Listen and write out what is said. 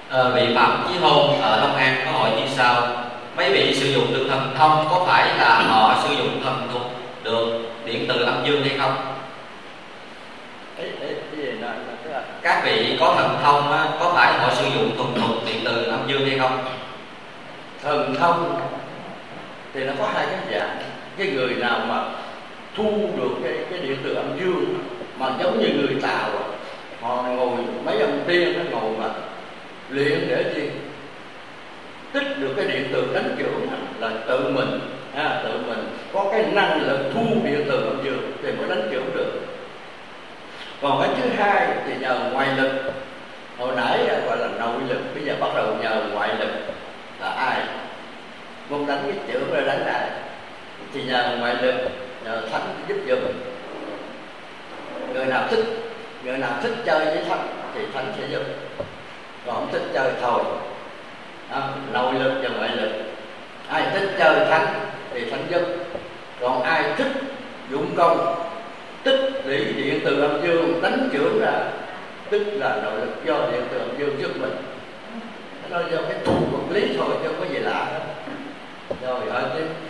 Vị Phạm Chí Hôn ở Long An có hỏi như sau: mấy vị sử dụng được thần thông có phải là họ sử dụng thần thuật được điện từ âm dương hay không? Cái gì đó là các vị có thần thông á, có phải họ sử dụng thuần thuật điện từ âm dương hay không? Thần thông thì nó có hai cái dạng. Cái người nào mà thu được cái điện từ âm dương mà giống như người Tàu, họ ngồi mấy ông tiên nó ngồi mà luyện để chi tích được cái điện từ đánh trưởng là tự mình có cái năng lực thu điện từ âm dương thì mới đánh trưởng được. Còn cái thứ hai thì nhờ ngoại lực. Hồi nãy gọi là nội lực, bây giờ bắt đầu nhờ ngoại lực. Là ai muốn đánh cái trưởng rồi đánh lại thì nhờ ngoại lực, nhờ thánh giúp giùm. Người nào thích chơi với thánh thì thánh sẽ giúp, còn không thích chơi thôi. Nội lực và ngoại lực. Ai thích chơi thánh thì thánh giúp, còn ai thích dụng công tích lũy điện từ âm dương đánh chưởng ra, tức là nội lực do điện từ âm dương giúp mình. Nó do cái tu vật lý thôi chứ không có gì lạ hết. Rồi ở